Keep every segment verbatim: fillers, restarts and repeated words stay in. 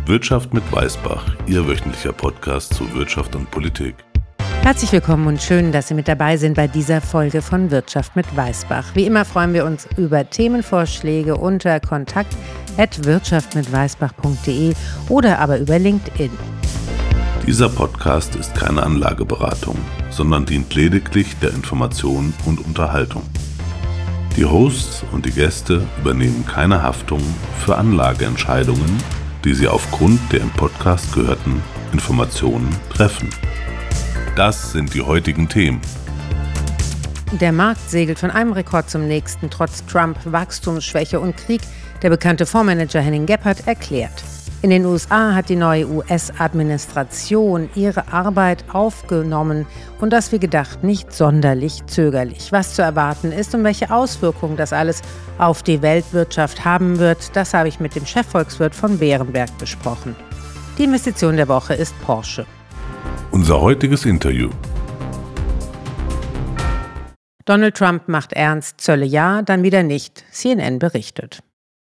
Wirtschaft mit Weisbach, Ihr wöchentlicher Podcast zu Wirtschaft und Politik. Herzlich willkommen und schön, dass Sie mit dabei sind bei dieser Folge von Wirtschaft mit Weisbach. Wie immer freuen wir uns über Themenvorschläge unter kontakt at wirtschaft mit weisbach punkt de oder aber über LinkedIn. Dieser Podcast ist keine Anlageberatung, sondern dient lediglich der Information und Unterhaltung. Die Hosts und die Gäste übernehmen keine Haftung für Anlageentscheidungen, die sie aufgrund der im Podcast gehörten Informationen treffen. Das sind die heutigen Themen. Der Markt segelt von einem Rekord zum nächsten, trotz Trump, Wachstumsschwäche und Krieg, der bekannte Fondsmanager Henning Gebhardt erklärt. In den U S A hat die neue U S-Administration ihre Arbeit aufgenommen und das wie gedacht nicht sonderlich zögerlich. Was zu erwarten ist und welche Auswirkungen das alles auf die Weltwirtschaft haben wird, das habe ich mit dem Chefvolkswirt von Berenberg besprochen. Die Investition der Woche ist Porsche. Unser heutiges Interview. Donald Trump macht ernst, Zölle ja, dann wieder nicht, C N N berichtet.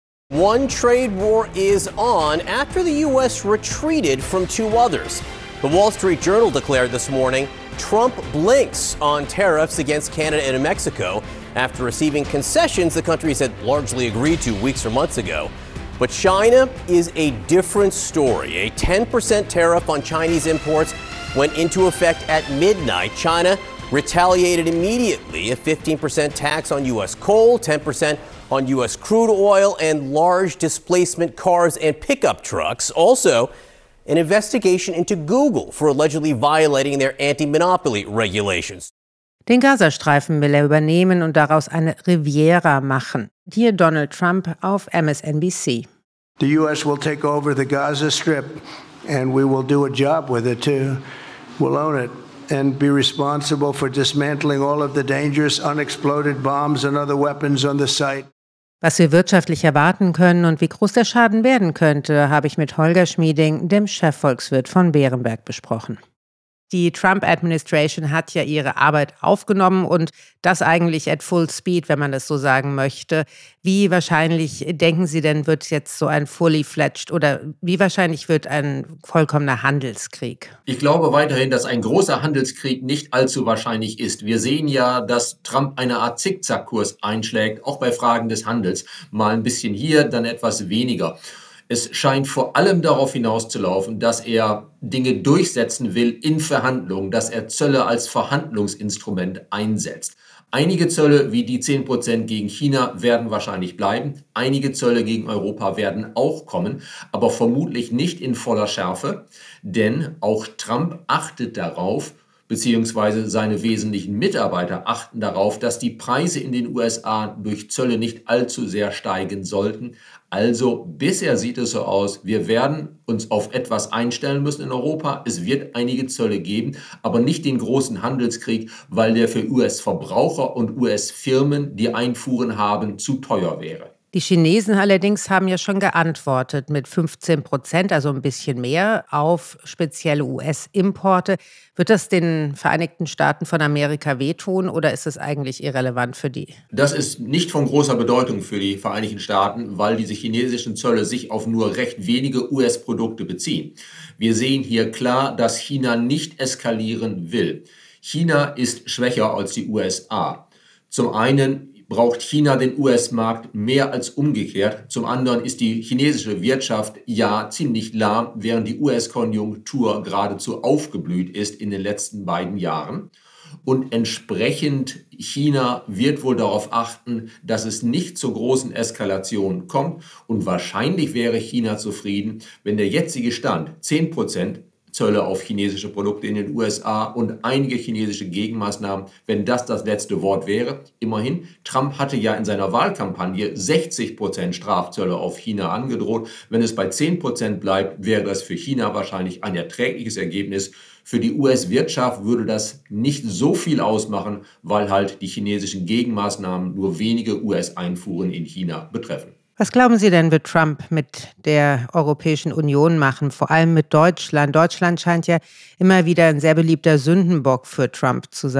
One trade war is on after the U S retreated from two others. The Wall Street Journal declared this morning Trump blinks on tariffs against Canada and Mexico after receiving concessions the countries had largely agreed to weeks or months ago. But China is a different story. A ten percent tariff on Chinese imports went into effect at midnight. China retaliated immediately, a fifteen percent tax on U S coal, ten percent on U S crude oil, and large displacement cars and pickup trucks. Also, an investigation into Google for allegedly violating their anti-monopoly regulations. Den Gazastreifen will er übernehmen und daraus eine Riviera machen. Hier Donald Trump auf M S N B C. The U S will take over the Gaza Strip and we will do a job with it too. We'll own it and be responsible for dismantling all of the dangerous unexploded bombs and other weapons on the site. Was wir wirtschaftlich erwarten können und wie groß der Schaden werden könnte, habe ich mit Holger Schmieding, dem Chefvolkswirt von Berenberg, besprochen. Die Trump-Administration hat ja ihre Arbeit aufgenommen und das eigentlich at full speed, wenn man das so sagen möchte. Wie wahrscheinlich, denken Sie denn, wird jetzt so ein fully fledged oder wie wahrscheinlich wird ein vollkommener Handelskrieg? Ich glaube weiterhin, dass ein großer Handelskrieg nicht allzu wahrscheinlich ist. Wir sehen ja, dass Trump eine Art Zickzackkurs einschlägt, auch bei Fragen des Handels. Mal ein bisschen hier, dann etwas weniger. Es scheint vor allem darauf hinauszulaufen, dass er Dinge durchsetzen will in Verhandlungen, dass er Zölle als Verhandlungsinstrument einsetzt. Einige Zölle, wie die zehn Prozent gegen China, werden wahrscheinlich bleiben. Einige Zölle gegen Europa werden auch kommen, aber vermutlich nicht in voller Schärfe, denn auch Trump achtet darauf, beziehungsweise seine wesentlichen Mitarbeiter achten darauf, dass die Preise in den U S A durch Zölle nicht allzu sehr steigen sollten. Also bisher sieht es so aus, wir werden uns auf etwas einstellen müssen in Europa. Es wird einige Zölle geben, aber nicht den großen Handelskrieg, weil der für U S-Verbraucher und U S-Firmen, die Einfuhren haben, zu teuer wäre. Die Chinesen allerdings haben ja schon geantwortet mit fünfzehn Prozent, also ein bisschen mehr, auf spezielle U S-Importe. Wird das den Vereinigten Staaten von Amerika wehtun oder ist es eigentlich irrelevant für die? Das ist nicht von großer Bedeutung für die Vereinigten Staaten, weil diese chinesischen Zölle sich auf nur recht wenige U S-Produkte beziehen. Wir sehen hier klar, dass China nicht eskalieren will. China ist schwächer als die U S A. Zum einen braucht China den U S-Markt mehr als umgekehrt. Zum anderen ist die chinesische Wirtschaft ja ziemlich lahm, während die U S-Konjunktur geradezu aufgeblüht ist in den letzten beiden Jahren. Und entsprechend China wird wohl darauf achten, dass es nicht zur großen Eskalation kommt. Und wahrscheinlich wäre China zufrieden, wenn der jetzige Stand zehn Prozent Zölle auf chinesische Produkte in den U S A und einige chinesische Gegenmaßnahmen, wenn das das letzte Wort wäre. Immerhin, Trump hatte ja in seiner Wahlkampagne sechzig Prozent Strafzölle auf China angedroht. Wenn es bei zehn Prozent bleibt, wäre das für China wahrscheinlich ein erträgliches Ergebnis. Für die U S-Wirtschaft würde das nicht so viel ausmachen, weil halt die chinesischen Gegenmaßnahmen nur wenige U S-Einfuhren in China betreffen. Was glauben Sie denn, wird Trump mit der Europäischen Union machen, vor allem mit Deutschland? Deutschland scheint ja immer wieder ein sehr beliebter Sündenbock für Trump zu sein.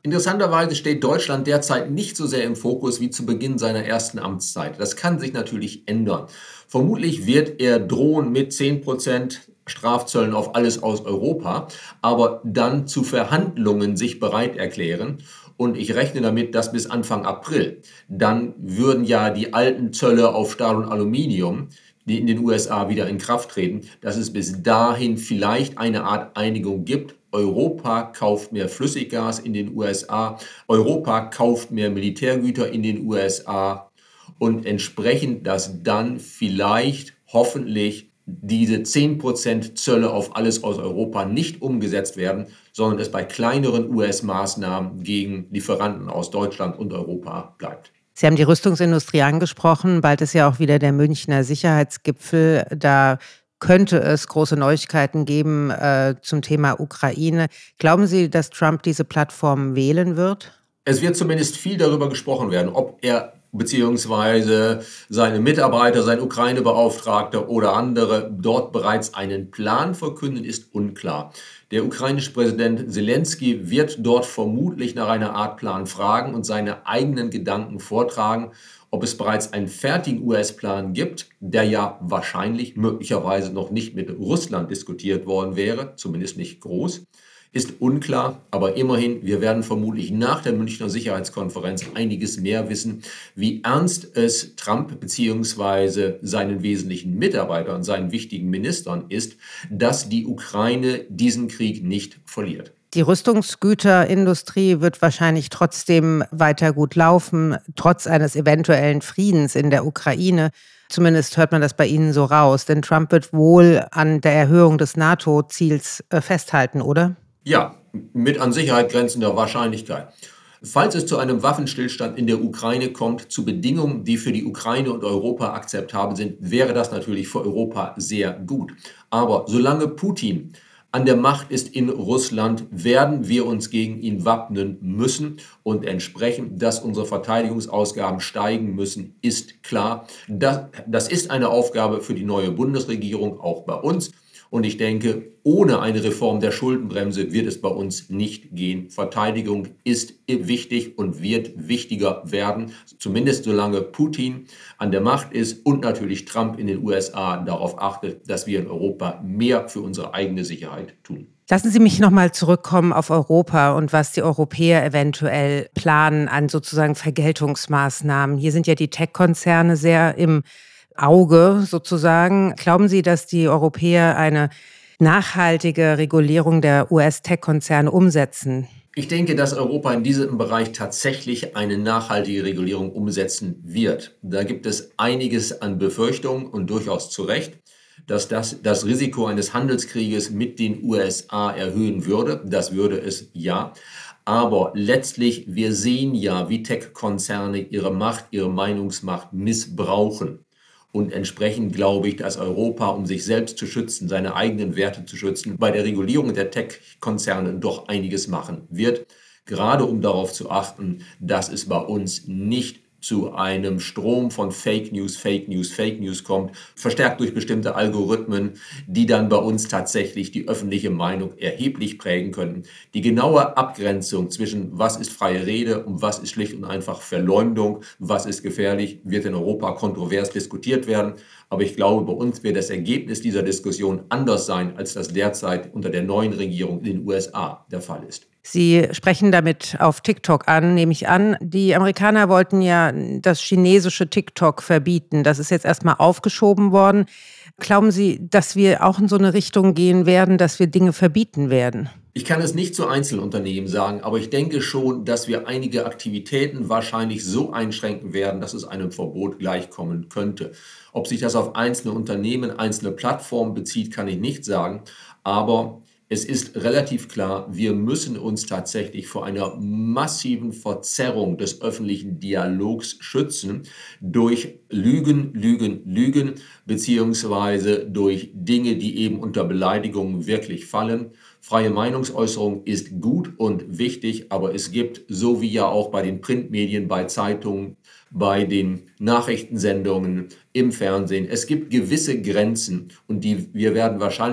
Interessanterweise steht Deutschland derzeit nicht so sehr im Fokus wie zu Beginn seiner ersten Amtszeit. Das kann sich natürlich ändern. Vermutlich wird er drohen mit zehn Prozent Strafzöllen auf alles aus Europa, aber dann zu Verhandlungen sich bereit erklären. Und ich rechne damit, dass bis Anfang April, dann würden ja die alten Zölle auf Stahl und Aluminium, die in den U S A wieder in Kraft treten, dass es bis dahin vielleicht eine Art Einigung gibt. Europa kauft mehr Flüssiggas in den U S A, Europa kauft mehr Militärgüter in den U S A und entsprechend, dass dann vielleicht hoffentlich diese zehn Prozent Zölle auf alles aus Europa nicht umgesetzt werden, sondern es bei kleineren U S-Maßnahmen gegen Lieferanten aus Deutschland und Europa bleibt. Sie haben die Rüstungsindustrie angesprochen. Bald ist ja auch wieder der Münchner Sicherheitsgipfel. Da könnte es große Neuigkeiten geben äh, zum Thema Ukraine. Glauben Sie, dass Trump diese Plattform wählen wird? Es wird zumindest viel darüber gesprochen werden, ob er beziehungsweise seine Mitarbeiter, sein Ukraine-Beauftragter oder andere dort bereits einen Plan verkünden, ist unklar. Der ukrainische Präsident Zelensky wird dort vermutlich nach einer Art Plan fragen und seine eigenen Gedanken vortragen. Ob es bereits einen fertigen U S-Plan gibt, der ja wahrscheinlich möglicherweise noch nicht mit Russland diskutiert worden wäre, zumindest nicht groß, ist unklar, aber immerhin, wir werden vermutlich nach der Münchner Sicherheitskonferenz einiges mehr wissen, wie ernst es Trump bzw. seinen wesentlichen Mitarbeitern, seinen wichtigen Ministern ist, dass die Ukraine diesen Krieg nicht verliert. Die Rüstungsgüterindustrie wird wahrscheinlich trotzdem weiter gut laufen, trotz eines eventuellen Friedens in der Ukraine. Zumindest hört man das bei Ihnen so raus, denn Trump wird wohl an der Erhöhung des NATO-Ziels festhalten, oder? Ja, mit an Sicherheit grenzender Wahrscheinlichkeit. Falls es zu einem Waffenstillstand in der Ukraine kommt, zu Bedingungen, die für die Ukraine und Europa akzeptabel sind, wäre das natürlich für Europa sehr gut. Aber solange Putin an der Macht ist in Russland, werden wir uns gegen ihn wappnen müssen und entsprechend, dass unsere Verteidigungsausgaben steigen müssen, ist klar. Das, das ist eine Aufgabe für die neue Bundesregierung, auch bei uns. Und ich denke, ohne eine Reform der Schuldenbremse wird es bei uns nicht gehen. Verteidigung ist wichtig und wird wichtiger werden, zumindest solange Putin an der Macht ist und natürlich Trump in den U S A darauf achtet, dass wir in Europa mehr für unsere eigene Sicherheit tun. Lassen Sie mich nochmal zurückkommen auf Europa und was die Europäer eventuell planen an sozusagen Vergeltungsmaßnahmen. Hier sind ja die Tech-Konzerne sehr im Auge sozusagen. Glauben Sie, dass die Europäer eine nachhaltige Regulierung der U S-Tech-Konzerne umsetzen? Ich denke, dass Europa in diesem Bereich tatsächlich eine nachhaltige Regulierung umsetzen wird. Da gibt es einiges an Befürchtungen und durchaus zu Recht, dass das das Risiko eines Handelskrieges mit den U S A erhöhen würde. Das würde es ja. Aber letztlich, wir sehen ja, wie Tech-Konzerne ihre Macht, ihre Meinungsmacht missbrauchen. Und entsprechend glaube ich, dass Europa, um sich selbst zu schützen, seine eigenen Werte zu schützen, bei der Regulierung der Tech-Konzerne doch einiges machen wird. Gerade um darauf zu achten, dass es bei uns nicht zu einem Strom von Fake News, Fake News, Fake News kommt, verstärkt durch bestimmte Algorithmen, die dann bei uns tatsächlich die öffentliche Meinung erheblich prägen können. Die genaue Abgrenzung zwischen was ist freie Rede und was ist schlicht und einfach Verleumdung, was ist gefährlich, wird in Europa kontrovers diskutiert werden. Aber ich glaube, bei uns wird das Ergebnis dieser Diskussion anders sein, als das derzeit unter der neuen Regierung in den U S A der Fall ist. Sie sprechen damit auf TikTok an, nehme ich an. Die Amerikaner wollten ja das chinesische TikTok verbieten. Das ist jetzt erstmal aufgeschoben worden. Glauben Sie, dass wir auch in so eine Richtung gehen werden, dass wir Dinge verbieten werden? Ich kann es nicht zu Einzelunternehmen sagen, aber ich denke schon, dass wir einige Aktivitäten wahrscheinlich so einschränken werden, dass es einem Verbot gleichkommen könnte. Ob sich das auf einzelne Unternehmen, einzelne Plattformen bezieht, kann ich nicht sagen, aber es ist relativ klar, wir müssen uns tatsächlich vor einer massiven Verzerrung des öffentlichen Dialogs schützen durch Lügen, Lügen, Lügen, beziehungsweise durch Dinge, die eben unter Beleidigungen wirklich fallen. Freie Meinungsäußerung ist gut und wichtig, aber es gibt, so wie ja auch bei den Printmedien, bei Zeitungen, bei den Nachrichtensendungen im Fernsehen, es gibt gewisse Grenzen und die wir werden wahrscheinlich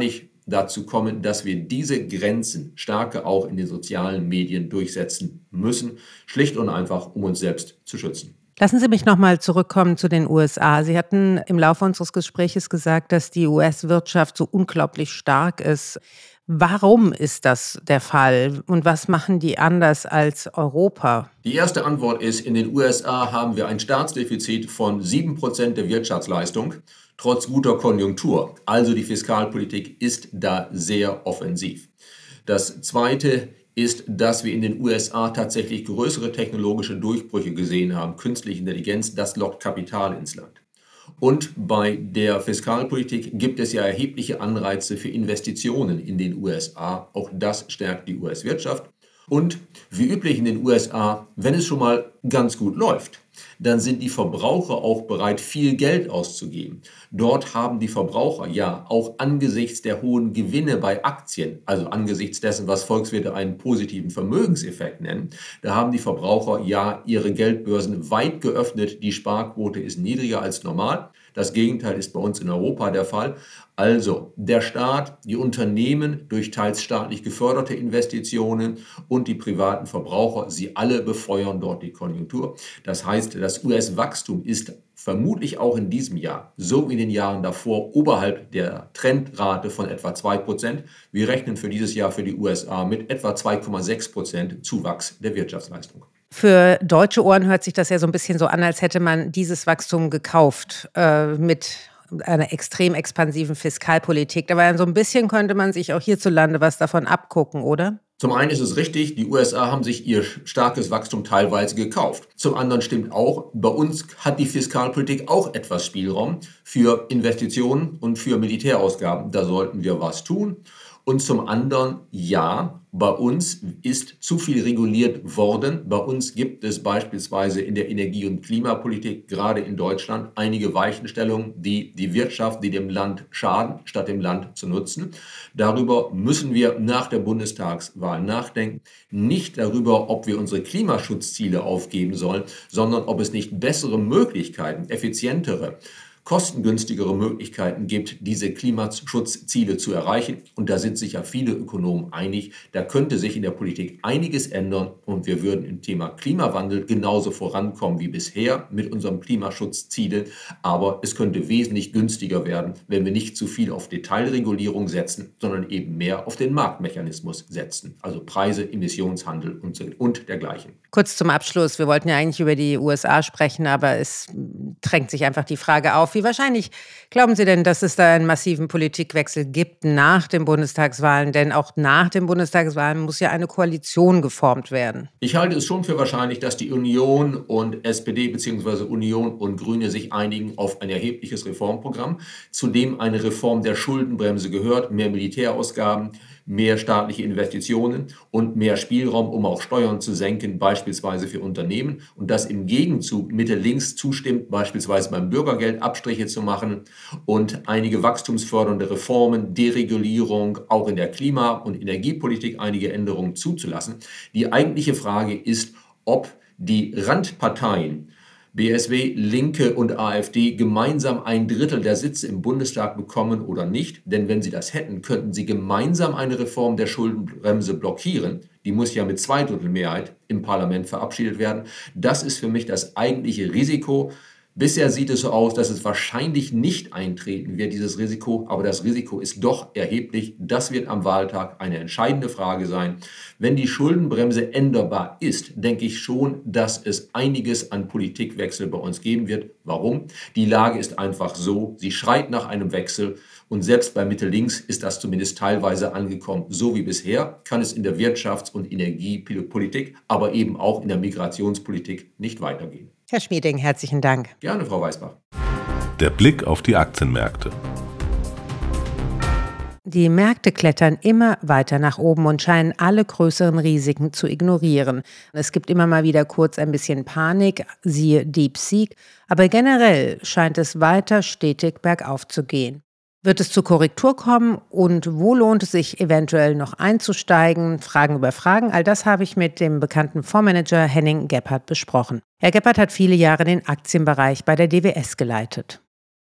dazu kommen, dass wir diese Grenzen stärker auch in den sozialen Medien durchsetzen müssen, schlicht und einfach, um uns selbst zu schützen. Lassen Sie mich noch mal zurückkommen zu den U S A. Sie hatten im Laufe unseres Gesprächs gesagt, dass die U S-Wirtschaft so unglaublich stark ist. Warum ist das der Fall und was machen die anders als Europa? Die erste Antwort ist, in den U S A haben wir ein Staatsdefizit von sieben Prozent der Wirtschaftsleistung, trotz guter Konjunktur. Also die Fiskalpolitik ist da sehr offensiv. Das Zweite ist, dass wir in den U S A tatsächlich größere technologische Durchbrüche gesehen haben. Künstliche Intelligenz, das lockt Kapital ins Land. Und bei der Fiskalpolitik gibt es ja erhebliche Anreize für Investitionen in den U S A. Auch das stärkt die U S-Wirtschaft. Und wie üblich in den U S A, wenn es schon mal ganz gut läuft, dann sind die Verbraucher auch bereit, viel Geld auszugeben. Dort haben die Verbraucher ja auch angesichts der hohen Gewinne bei Aktien, also angesichts dessen, was Volkswirte einen positiven Vermögenseffekt nennen, da haben die Verbraucher ja ihre Geldbörsen weit geöffnet. Die Sparquote ist niedriger als normal. Das Gegenteil ist bei uns in Europa der Fall. Also der Staat, die Unternehmen durch teils staatlich geförderte Investitionen und die privaten Verbraucher, sie alle befeuern dort die Konjunktur. Das heißt, das U S-Wachstum ist vermutlich auch in diesem Jahr, so wie in den Jahren davor, oberhalb der Trendrate von etwa zwei Prozent. Wir rechnen für dieses Jahr für die U S A mit etwa zwei Komma sechs Prozent Zuwachs der Wirtschaftsleistung. Für deutsche Ohren hört sich das ja so ein bisschen so an, als hätte man dieses Wachstum gekauft äh, mit einer extrem expansiven Fiskalpolitik. Aber so ein bisschen könnte man sich auch hierzulande was davon abgucken, oder? Zum einen ist es richtig, die U S A haben sich ihr starkes Wachstum teilweise gekauft. Zum anderen stimmt auch, bei uns hat die Fiskalpolitik auch etwas Spielraum für Investitionen und für Militärausgaben. Da sollten wir was tun. Und zum anderen, ja, bei uns ist zu viel reguliert worden. Bei uns gibt es beispielsweise in der Energie- und Klimapolitik, gerade in Deutschland, einige Weichenstellungen, die die Wirtschaft, die dem Land schaden, statt dem Land zu nutzen. Darüber müssen wir nach der Bundestagswahl nachdenken. Nicht darüber, ob wir unsere Klimaschutzziele aufgeben sollen, sondern ob es nicht bessere Möglichkeiten, effizientere, kostengünstigere Möglichkeiten gibt, diese Klimaschutzziele zu erreichen. Und da sind sich ja viele Ökonomen einig, da könnte sich in der Politik einiges ändern und wir würden im Thema Klimawandel genauso vorankommen wie bisher mit unseren Klimaschutzzielen. Aber es könnte wesentlich günstiger werden, wenn wir nicht zu viel auf Detailregulierung setzen, sondern eben mehr auf den Marktmechanismus setzen. Also Preise, Emissionshandel und, so, und dergleichen. Kurz zum Abschluss. Wir wollten ja eigentlich über die U S A sprechen, aber es drängt sich einfach die Frage auf. Wie wahrscheinlich glauben Sie denn, dass es da einen massiven Politikwechsel gibt nach den Bundestagswahlen? Denn auch nach den Bundestagswahlen muss ja eine Koalition geformt werden. Ich halte es schon für wahrscheinlich, dass die Union und S P D bzw. Union und Grüne sich einigen auf ein erhebliches Reformprogramm, zu dem eine Reform der Schuldenbremse gehört, mehr Militärausgaben, mehr staatliche Investitionen und mehr Spielraum, um auch Steuern zu senken, beispielsweise für Unternehmen. Und das im Gegenzug Mitte-Links zustimmt, beispielsweise beim Bürgergeld Abstriche zu machen und einige wachstumsfördernde Reformen, Deregulierung, auch in der Klima- und Energiepolitik einige Änderungen zuzulassen. Die eigentliche Frage ist, ob die Randparteien B S W, Linke und AfD gemeinsam ein Drittel der Sitze im Bundestag bekommen oder nicht. Denn wenn sie das hätten, könnten sie gemeinsam eine Reform der Schuldenbremse blockieren. Die muss ja mit Zweidrittelmehrheit im Parlament verabschiedet werden. Das ist für mich das eigentliche Risiko. Bisher sieht es so aus, dass es wahrscheinlich nicht eintreten wird, dieses Risiko. Aber das Risiko ist doch erheblich. Das wird am Wahltag eine entscheidende Frage sein. Wenn die Schuldenbremse änderbar ist, denke ich schon, dass es einiges an Politikwechsel bei uns geben wird. Warum? Die Lage ist einfach so. Sie schreit nach einem Wechsel. Und selbst bei Mitte-Links ist das zumindest teilweise angekommen. So wie bisher kann es in der Wirtschafts- und Energiepolitik, aber eben auch in der Migrationspolitik nicht weitergehen. Herr Schmieding, herzlichen Dank. Gerne, Frau Weisbach. Der Blick auf die Aktienmärkte. Die Märkte klettern immer weiter nach oben und scheinen alle größeren Risiken zu ignorieren. Es gibt immer mal wieder kurz ein bisschen Panik, siehe DeepSeek, aber generell scheint es weiter stetig bergauf zu gehen. Wird es zur Korrektur kommen und wo lohnt es sich eventuell noch einzusteigen? Fragen über Fragen, all das habe ich mit dem bekannten Fondsmanager Henning Gebhardt besprochen. Herr Gebhardt hat viele Jahre den Aktienbereich bei der D W S geleitet.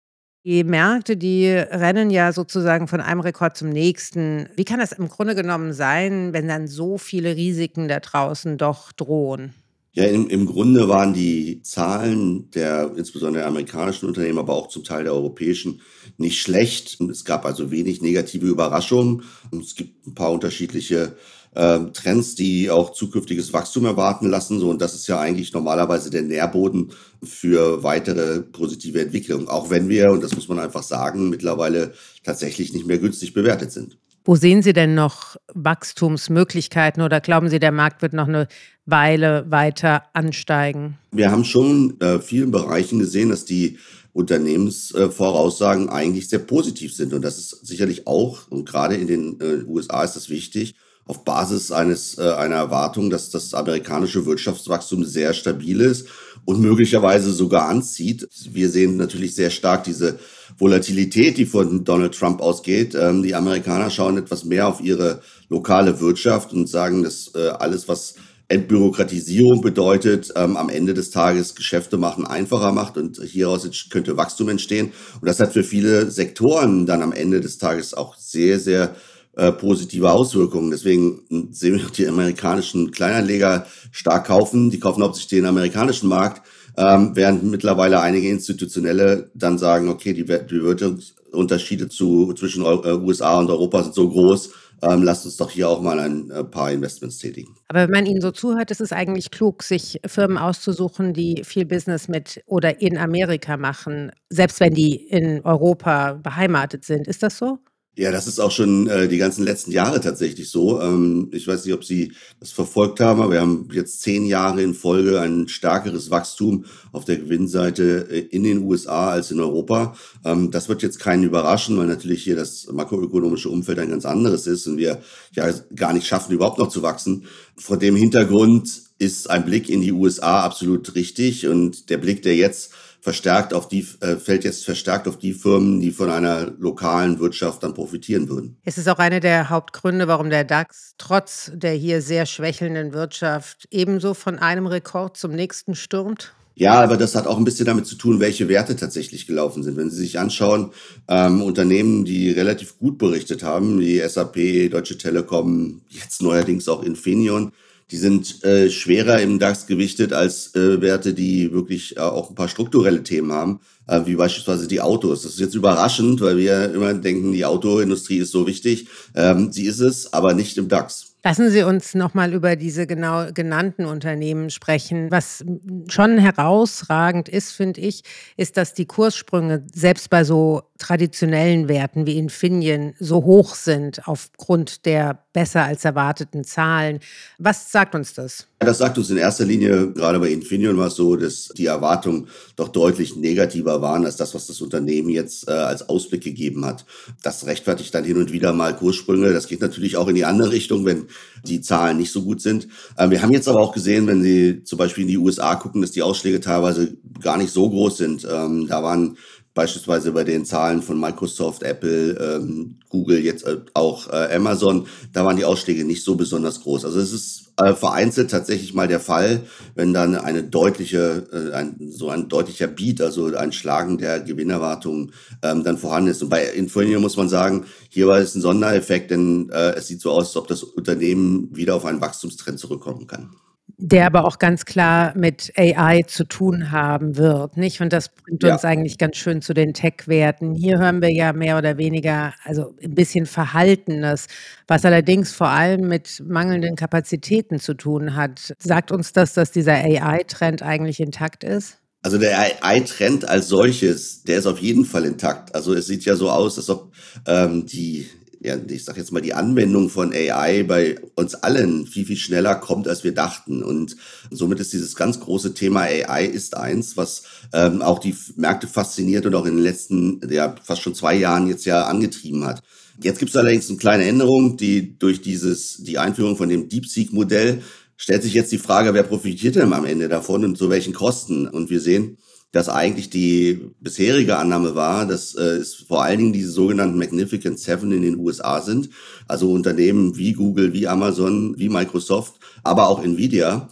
Die Märkte, die rennen ja sozusagen von einem Rekord zum nächsten. Wie kann das im Grunde genommen sein, wenn dann so viele Risiken da draußen doch drohen? Ja, im, im Grunde waren die Zahlen der insbesondere der amerikanischen Unternehmen, aber auch zum Teil der europäischen, nicht schlecht. Es gab also wenig negative Überraschungen. Es gibt ein paar unterschiedliche äh, Trends, die auch zukünftiges Wachstum erwarten lassen. So, und das ist ja eigentlich normalerweise der Nährboden für weitere positive Entwicklung. Auch wenn wir, und das muss man einfach sagen, mittlerweile tatsächlich nicht mehr günstig bewertet sind. Wo sehen Sie denn noch Wachstumsmöglichkeiten oder glauben Sie, der Markt wird noch eine Weile weiter ansteigen? Wir haben schon in äh, vielen Bereichen gesehen, dass die Unternehmensvoraussagen äh, eigentlich sehr positiv sind. Und das ist sicherlich auch, und gerade in den äh, U S A ist das wichtig, auf Basis eines äh, einer Erwartung, dass das amerikanische Wirtschaftswachstum sehr stabil ist und möglicherweise sogar anzieht. Wir sehen natürlich sehr stark diese Volatilität, die von Donald Trump ausgeht. Ähm, die Amerikaner schauen etwas mehr auf ihre lokale Wirtschaft und sagen, dass äh, alles, was Entbürokratisierung bedeutet, ähm, am Ende des Tages Geschäfte machen einfacher macht und hieraus könnte Wachstum entstehen. Und das hat für viele Sektoren dann am Ende des Tages auch sehr, sehr äh, positive Auswirkungen. Deswegen sehen wir die amerikanischen Kleinanleger stark kaufen. Die kaufen hauptsächlich den amerikanischen Markt, ähm, während mittlerweile einige Institutionelle dann sagen, okay, die, die Wirtschaftsunterschiede zu, zwischen U S A und Europa sind so groß, Ähm, lasst uns doch hier auch mal ein äh, paar Investments tätigen. Aber wenn man Ihnen so zuhört, ist es eigentlich klug, sich Firmen auszusuchen, die viel Business mit oder in Amerika machen, selbst wenn die in Europa beheimatet sind. Ist das so? Ja, das ist auch schon äh, die ganzen letzten Jahre tatsächlich so. Ähm, ich weiß nicht, ob Sie das verfolgt haben, aber wir haben jetzt zehn Jahre in Folge ein stärkeres Wachstum auf der Gewinnseite äh, in den U S A als in Europa. Ähm, das wird jetzt keinen überraschen, weil natürlich hier das makroökonomische Umfeld ein ganz anderes ist und wir ja gar nicht schaffen, überhaupt noch zu wachsen. Vor dem Hintergrund ist ein Blick in die U S A absolut richtig und der Blick, der jetzt verstärkt auf die, äh, fällt jetzt verstärkt auf die Firmen, die von einer lokalen Wirtschaft dann profitieren würden. Es ist auch einer der Hauptgründe, warum der DAX trotz der hier sehr schwächelnden Wirtschaft ebenso von einem Rekord zum nächsten stürmt. Ja, aber das hat auch ein bisschen damit zu tun, welche Werte tatsächlich gelaufen sind. Wenn Sie sich anschauen, ähm, Unternehmen, die relativ gut berichtet haben, wie S A P, Deutsche Telekom, jetzt neuerdings auch Infineon, die sind äh, schwerer im DAX gewichtet als äh, Werte, die wirklich äh, auch ein paar strukturelle Themen haben, äh, wie beispielsweise die Autos. Das ist jetzt überraschend, weil wir immer denken, die Autoindustrie ist so wichtig. Ähm, sie ist es, aber nicht im DAX. Lassen Sie uns nochmal über diese genau genannten Unternehmen sprechen. Was schon herausragend ist, finde ich, ist, dass die Kurssprünge selbst bei so traditionellen Werten wie Infineon so hoch sind aufgrund der besser als erwarteten Zahlen. Was sagt uns das? Das sagt uns in erster Linie, gerade bei Infineon war es so, dass die Erwartungen doch deutlich negativer waren als das, was das Unternehmen jetzt äh, als Ausblick gegeben hat. Das rechtfertigt dann hin und wieder mal Kurssprünge. Das geht natürlich auch in die andere Richtung, wenn die Zahlen nicht so gut sind. Äh, wir haben jetzt aber auch gesehen, wenn Sie zum Beispiel in die U S A gucken, dass die Ausschläge teilweise gar nicht so groß sind. Ähm, da waren beispielsweise bei den Zahlen von Microsoft, Apple, ähm, Google, jetzt äh, auch äh, Amazon, da waren die Ausschläge nicht so besonders groß. Also es ist äh, vereinzelt tatsächlich mal der Fall, wenn dann eine deutliche, äh, ein, so ein deutlicher Beat, also ein Schlagen der Gewinnerwartungen ähm, dann vorhanden ist. Und bei Infineon muss man sagen, hier war es ein Sondereffekt, denn äh, es sieht so aus, als ob das Unternehmen wieder auf einen Wachstumstrend zurückkommen kann. Der aber auch ganz klar mit A I zu tun haben wird, nicht? Und das bringt Ja. uns eigentlich ganz schön zu den Tech-Werten. Hier hören wir ja mehr oder weniger, also ein bisschen Verhaltenes, was allerdings vor allem mit mangelnden Kapazitäten zu tun hat. Sagt uns das, dass dieser A I-Trend eigentlich intakt ist? Also der A I-Trend als solches, der ist auf jeden Fall intakt. Also es sieht ja so aus, als ob ähm, die ja, ich sag jetzt mal, die Anwendung von A I bei uns allen viel, viel schneller kommt, als wir dachten. Und somit ist dieses ganz große Thema A I ist eins, was ähm, auch die Märkte fasziniert und auch in den letzten, ja, fast schon zwei Jahren jetzt ja angetrieben hat. Jetzt gibt es allerdings eine kleine Änderung, die durch dieses, die Einführung von dem DeepSeek-Modell stellt sich jetzt die Frage, wer profitiert denn am Ende davon und zu welchen Kosten? Und wir sehen, dass eigentlich die bisherige Annahme war, dass äh, es vor allen Dingen diese sogenannten Magnificent Seven in den U S A sind, also Unternehmen wie Google, wie Amazon, wie Microsoft, aber auch Nvidia.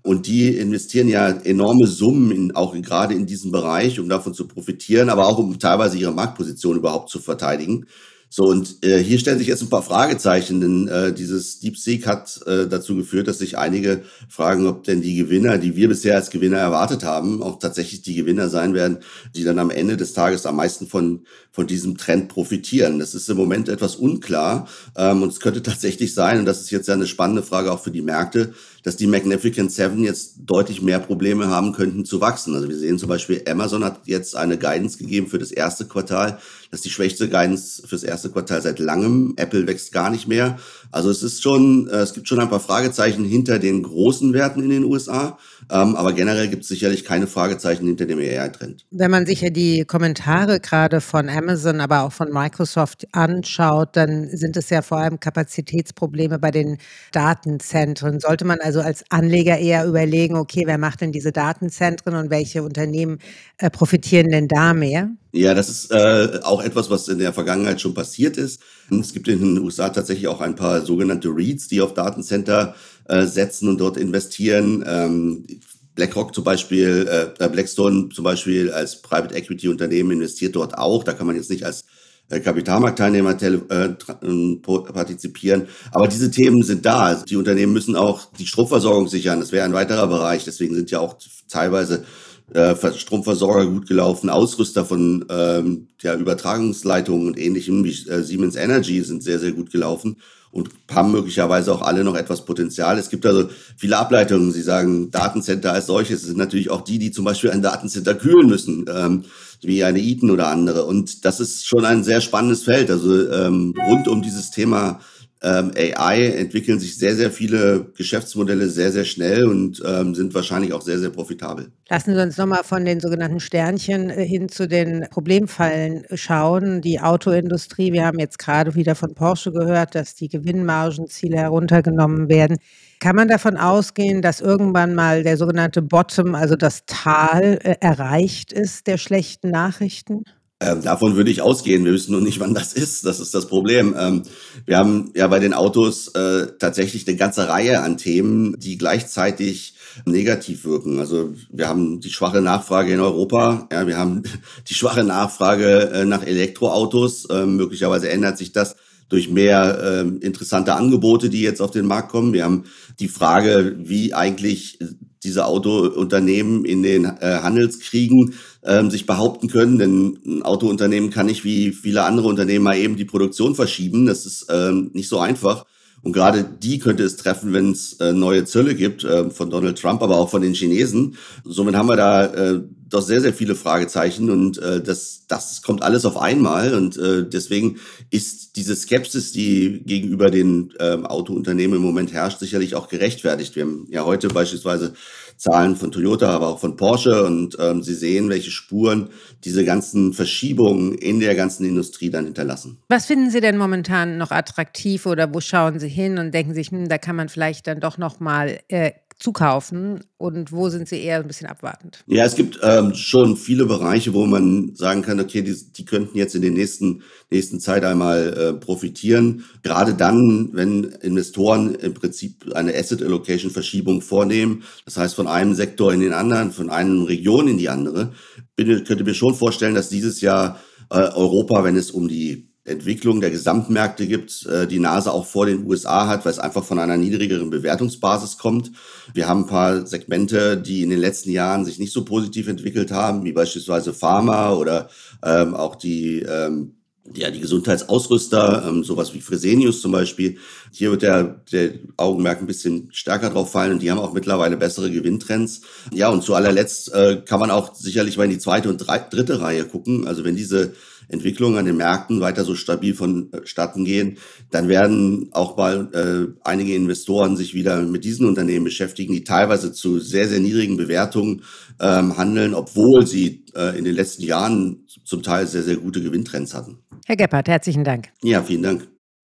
Und die investieren ja enorme Summen in, auch in, gerade in diesem Bereich, um davon zu profitieren, aber auch um teilweise ihre Marktposition überhaupt zu verteidigen. So, und äh, hier stellen sich jetzt ein paar Fragezeichen, denn äh, dieses DeepSeek hat äh, dazu geführt, dass sich einige fragen, ob denn die Gewinner, die wir bisher als Gewinner erwartet haben, auch tatsächlich die Gewinner sein werden, die dann am Ende des Tages am meisten von von diesem Trend profitieren. Das ist im Moment etwas unklar, ähm, und es könnte tatsächlich sein, und das ist jetzt ja eine spannende Frage auch für die Märkte, dass die Magnificent Seven jetzt deutlich mehr Probleme haben könnten zu wachsen. Also wir sehen zum Beispiel, Amazon hat jetzt eine Guidance gegeben für das erste Quartal. Das ist die schwächste Guidance fürs erste Quartal seit langem. Apple wächst gar nicht mehr. Also es ist schon, es gibt schon ein paar Fragezeichen hinter den großen Werten in den U S A. Ähm, aber generell gibt es sicherlich keine Fragezeichen hinter dem A I-Trend. Wenn man sich ja die Kommentare gerade von Amazon, aber auch von Microsoft anschaut, dann sind es ja vor allem Kapazitätsprobleme bei den Datenzentren. Sollte man also als Anleger eher überlegen, okay, wer macht denn diese Datenzentren und welche Unternehmen äh, profitieren denn da mehr? Ja, das ist äh, auch etwas, was in der Vergangenheit schon passiert ist. Es gibt in den U S A tatsächlich auch ein paar sogenannte REITs, die auf Datencenter äh, setzen und dort investieren. Ähm, BlackRock zum Beispiel, äh, Blackstone zum Beispiel als Private Equity Unternehmen investiert dort auch. Da kann man jetzt nicht als äh, Kapitalmarktteilnehmer tele- äh, tra- partizipieren. Aber diese Themen sind da. Die Unternehmen müssen auch die Stromversorgung sichern. Das wäre ein weiterer Bereich. Deswegen sind ja auch teilweise Äh, Stromversorger gut gelaufen, Ausrüster von ähm, ja, Übertragungsleitungen und Ähnlichem wie äh, Siemens Energy sind sehr, sehr gut gelaufen und haben möglicherweise auch alle noch etwas Potenzial. Es gibt also viele Ableitungen. Sie sagen, Datencenter als solches sind natürlich auch die, die zum Beispiel ein Datencenter kühlen müssen, ähm, wie eine Eaton oder andere. Und das ist schon ein sehr spannendes Feld. Also ähm, rund um dieses Thema Ähm, A I entwickeln sich sehr, sehr viele Geschäftsmodelle sehr, sehr schnell und ähm, sind wahrscheinlich auch sehr, sehr profitabel. Lassen Sie uns nochmal von den sogenannten Sternchen äh, hin zu den Problemfallen schauen. Die Autoindustrie, wir haben jetzt gerade wieder von Porsche gehört, dass die Gewinnmargenziele heruntergenommen werden. Kann man davon ausgehen, dass irgendwann mal der sogenannte Bottom, also das Tal, äh, erreicht ist der schlechten Nachrichten? Ähm, davon würde ich ausgehen. Wir wissen nur nicht, wann das ist. Das ist das Problem. Ähm, wir haben ja bei den Autos äh, tatsächlich eine ganze Reihe an Themen, die gleichzeitig negativ wirken. Also wir haben die schwache Nachfrage in Europa. Ja, wir haben die schwache Nachfrage äh, nach Elektroautos. Ähm, möglicherweise ändert sich das durch mehr äh, interessante Angebote, die jetzt auf den Markt kommen. Wir haben die Frage, wie eigentlich diese Autounternehmen in den äh, Handelskriegen ähm, sich behaupten können. Denn ein Autounternehmen kann nicht wie viele andere Unternehmen mal eben die Produktion verschieben. Das ist ähm, nicht so einfach. Und gerade die könnte es treffen, wenn es äh, neue Zölle gibt, äh, von Donald Trump, aber auch von den Chinesen. Somit haben wir da äh, doch sehr, sehr viele Fragezeichen und äh, das, das kommt alles auf einmal. Und äh, deswegen ist diese Skepsis, die gegenüber den ähm, Autounternehmen im Moment herrscht, sicherlich auch gerechtfertigt. Wir haben ja heute beispielsweise Zahlen von Toyota, aber auch von Porsche und ähm, Sie sehen, welche Spuren diese ganzen Verschiebungen in der ganzen Industrie dann hinterlassen. Was finden Sie denn momentan noch attraktiv oder wo schauen Sie hin und denken sich, hm, da kann man vielleicht dann doch noch mal äh, zukaufen und wo sind Sie eher ein bisschen abwartend? Ja, es gibt ähm, schon viele Bereiche, wo man sagen kann, okay, die, die könnten jetzt in den nächsten nächsten Zeit einmal äh, profitieren. Gerade dann, wenn Investoren im Prinzip eine Asset Allocation Verschiebung vornehmen, das heißt von einem Sektor in den anderen, von einer Region in die andere, bin, könnte mir schon vorstellen, dass dieses Jahr äh, Europa, wenn es um die Entwicklung der Gesamtmärkte gibt, äh, die Nase auch vor den U S A hat, weil es einfach von einer niedrigeren Bewertungsbasis kommt. Wir haben ein paar Segmente, die in den letzten Jahren sich nicht so positiv entwickelt haben, wie beispielsweise Pharma oder ähm, auch die ähm, ja, die Gesundheitsausrüster, ähm, sowas wie Fresenius zum Beispiel. Hier wird der, der Augenmerk ein bisschen stärker drauf fallen und die haben auch mittlerweile bessere Gewinntrends. Ja, und zu allerletzt äh, kann man auch sicherlich mal in die zweite und drei, dritte Reihe gucken. Also wenn diese Entwicklungen an den Märkten weiter so stabil vonstatten gehen, dann werden auch mal äh, einige Investoren sich wieder mit diesen Unternehmen beschäftigen, die teilweise zu sehr, sehr niedrigen Bewertungen ähm, handeln, obwohl sie äh, in den letzten Jahren zum Teil sehr, sehr gute Gewinntrends hatten. Herr Gebhardt, herzlichen Dank. Ja, vielen Dank.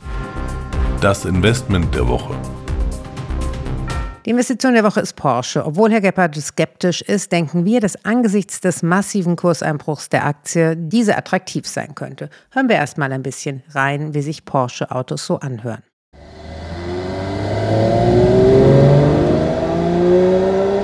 Das Investment der Woche. Die Investition der Woche ist Porsche. Obwohl Herr Gebhardt skeptisch ist, denken wir, dass angesichts des massiven Kurseinbruchs der Aktie diese attraktiv sein könnte. Hören wir erst mal ein bisschen rein, wie sich Porsche-Autos so anhören.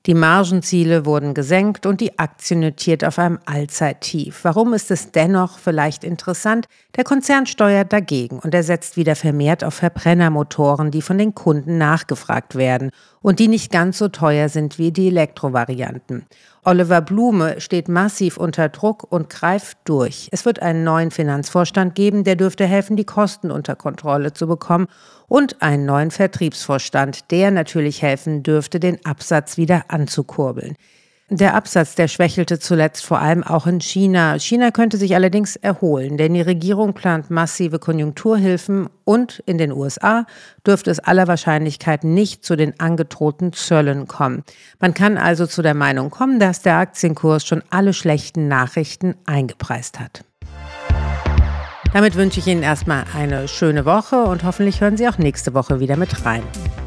Die Margenziele wurden gesenkt und die Aktie notiert auf einem Allzeittief. Warum ist es dennoch vielleicht interessant? Der Konzern steuert dagegen und er setzt wieder vermehrt auf Verbrennermotoren, die von den Kunden nachgefragt werden und die nicht ganz so teuer sind wie die Elektrovarianten. Oliver Blume steht massiv unter Druck und greift durch. Es wird einen neuen Finanzvorstand geben, der dürfte helfen, die Kosten unter Kontrolle zu bekommen, und einen neuen Vertriebsvorstand, der natürlich helfen dürfte, den Absatz wieder anzukurbeln. Der Absatz, der schwächelte zuletzt vor allem auch in China. China könnte sich allerdings erholen, denn die Regierung plant massive Konjunkturhilfen und in den U S A dürfte es aller Wahrscheinlichkeit nicht zu den angedrohten Zöllen kommen. Man kann also zu der Meinung kommen, dass der Aktienkurs schon alle schlechten Nachrichten eingepreist hat. Damit wünsche ich Ihnen erstmal eine schöne Woche und hoffentlich hören Sie auch nächste Woche wieder mit rein.